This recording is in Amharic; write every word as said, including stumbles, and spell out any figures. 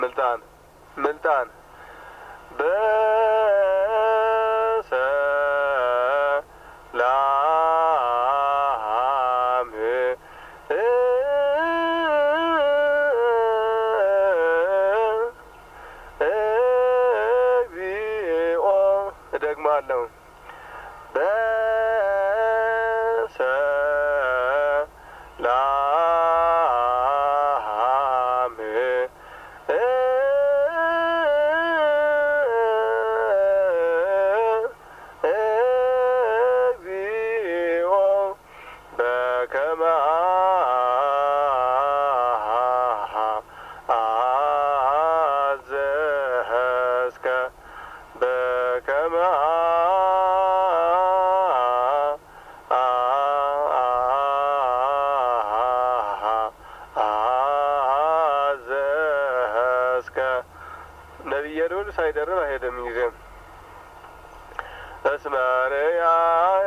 ምልጣን ምልጣን በሰላም እግዚኦ እደግማለሁ በሰላም እግዚኦ በከመ አዘዝከ በከመ አዘዝከ ነቢየ ልዑል ሳይደርብ አይሄድም ጊዜም እስመ ርያ